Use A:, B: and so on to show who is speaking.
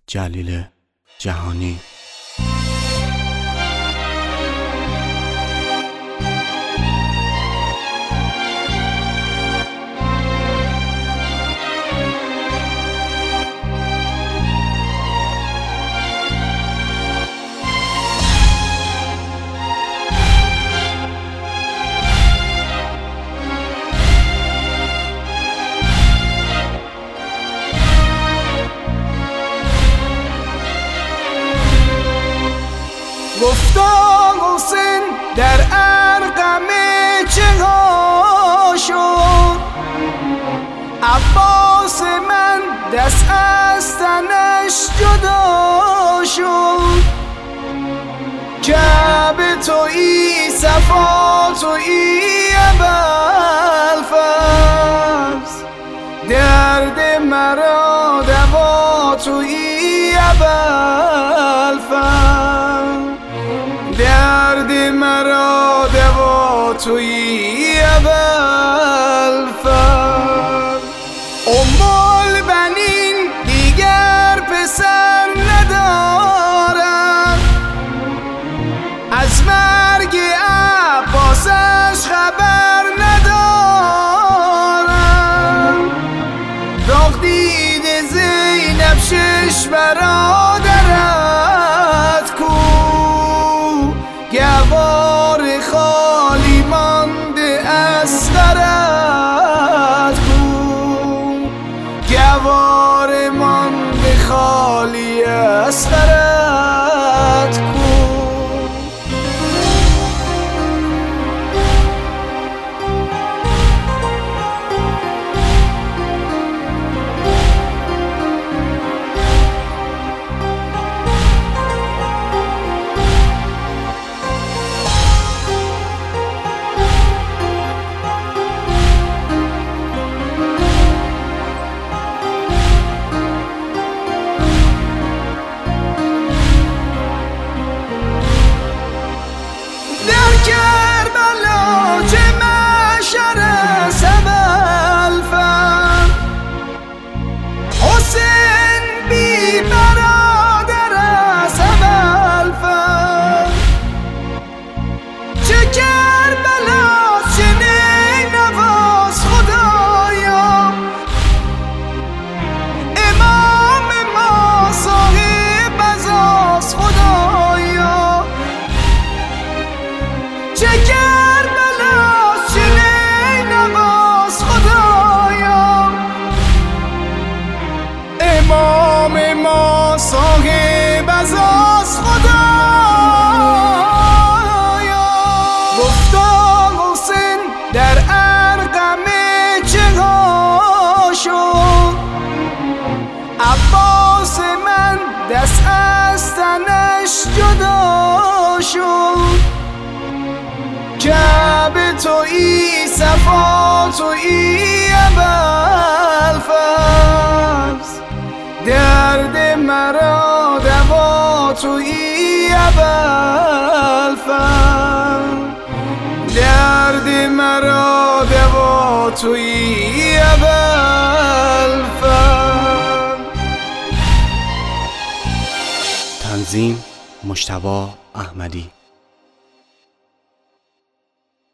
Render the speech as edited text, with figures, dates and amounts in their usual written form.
A: جلیل جهانی.
B: گفتا حسین در ارقم چه ها شد، عباس من دست از تنش جدا شد. کعبه تویی، صفا تویی، ابوالفضل درد مرا دوا تویی، ابوالفضل درد مرا دوا تویی، ابوالفضل. البنین دیگر پسر ندارم، از مرگ عباسش خبر ندارم. داغ دیده زینب شش برادرت کو، گوار خالی مانده اصغرت کو، گوار مانده خالی اصغرت کو. کربلا چه محشر است ابوالفضل، حسین بی برادر است ابوالفضل. چه کربلا چه نینواز خدایا، امام ما صاحب عزاست خدایا. چه کربلا چه نینواز خدایا، امام ما صاحب عزاست خدایا. گفتا حسین در ارقم چه ها شد، عباس من دست از تنش جدا شد. کعبه تویی، صفا تویی، ابوالفضل درد مرا دوا تویی، ابوالفضل درد مرا دوا تویی، ابوالفضل.
A: تنظیم مجتبی احمدی.